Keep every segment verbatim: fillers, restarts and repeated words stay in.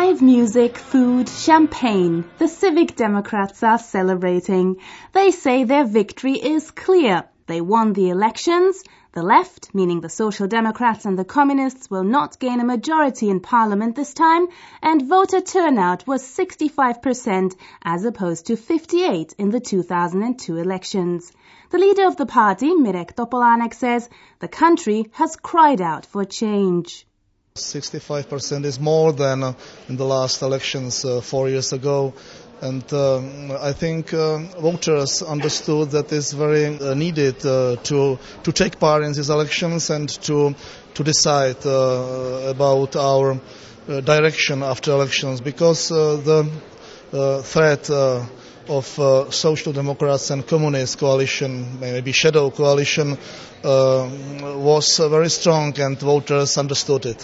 Live music, food, champagne. The Civic Democrats are celebrating. They say their victory is clear. They won the elections. The left, meaning the Social Democrats and the Communists, will not gain a majority in Parliament this time, and voter turnout was sixty-five percent as opposed to fifty-eight in the two thousand two elections. The leader of the party, Mirek Topolánek, says the country has cried out for change. sixty-five percent is more than uh, in the last elections uh, four years ago. And uh, I think uh, voters understood that it's very uh, needed uh, to to take part in these elections and to to decide uh, about our uh, direction after elections, because uh, the uh, threat uh, of uh, Social Democrats and Communist coalition, maybe shadow coalition, uh, was uh, very strong, and voters understood it.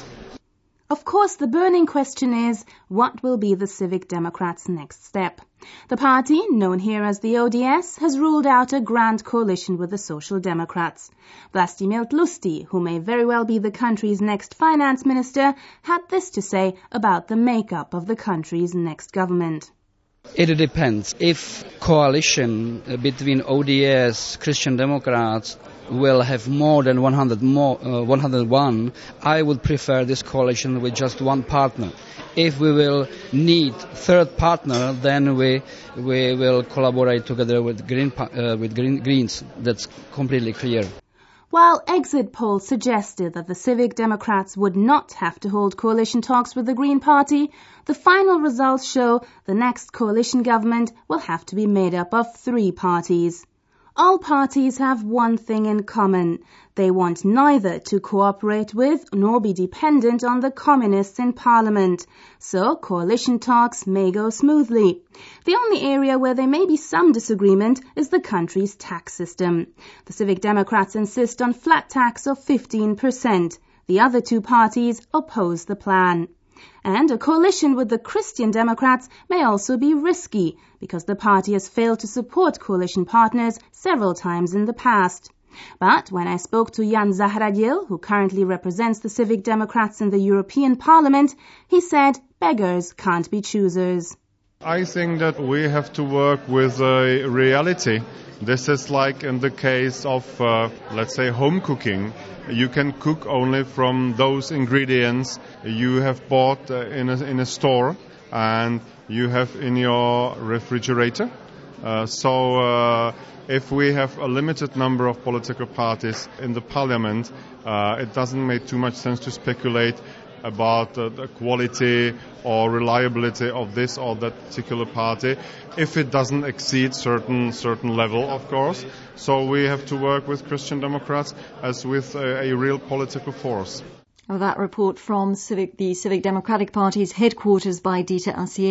Of course, the burning question is, what will be the Civic Democrats' next step? The party, known here as the O D S, has ruled out a grand coalition with the Social Democrats. Vlastimil Tlustý, who may very well be the country's next finance minister, had this to say about the makeup of the country's next government. It depends. If coalition between O D S, Christian Democrats, will have more than one hundred more, uh, one hundred one, I would prefer this coalition with just one partner. If we will need third partner, then we we will collaborate together with Green uh, with Green, Greens. That's completely clear. While exit polls suggested that the Civic Democrats would not have to hold coalition talks with the Green Party, the final results show the next coalition government will have to be made up of three parties. All parties have one thing in common. They want neither to cooperate with nor be dependent on the Communists in Parliament. So coalition talks may go smoothly. The only area where there may be some disagreement is the country's tax system. The Civic Democrats insist on flat tax of fifteen percent. The other two parties oppose the plan. And a coalition with the Christian Democrats may also be risky, because the party has failed to support coalition partners several times in the past. But when I spoke to Jan Zahradil, who currently represents the Civic Democrats in the European Parliament, he said beggars can't be choosers. I think that we have to work with a reality. This is like in the case of, uh, let's say, home cooking. You can cook only from those ingredients you have bought uh, in a, in a store and you have in your refrigerator. Uh, so uh, if we have a limited number of political parties in the parliament, uh, it doesn't make too much sense to speculate about uh, the quality or reliability of this or that particular party if it doesn't exceed certain certain level, of course. So we have to work with Christian Democrats as with a, a real political force. That report from Civic, the Civic Democratic Party's headquarters by Dieter Assier.